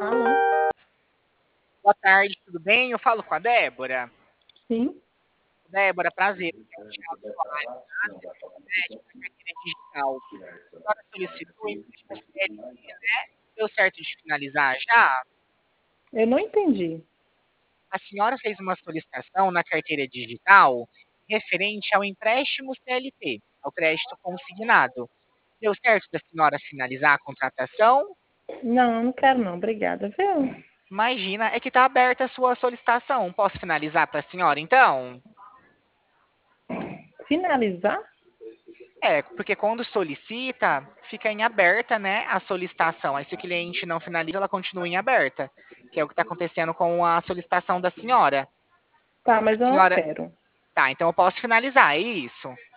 Alô? Boa tarde, tudo bem? Eu falo com a Débora. Sim? Débora, prazer. É o Thiago Soares, da Cicred, da carteira digital. A senhora solicitou o empréstimo CLT, né? Deu certo de finalizar já? Eu não entendi. A senhora fez uma solicitação na carteira digital referente ao empréstimo CLT, ao crédito consignado. Deu certo da senhora finalizar a contratação? Não, não quero não, obrigada, viu? Imagina, é que está aberta a sua solicitação. Posso finalizar para a senhora, então? Finalizar? É, porque quando solicita, fica em aberta, né, a solicitação. Aí se o cliente não finaliza, ela continua em aberta, que é o que está acontecendo com a solicitação da senhora. Tá, A mas eu não senhora, quero. tá, então eu posso finalizar, é isso?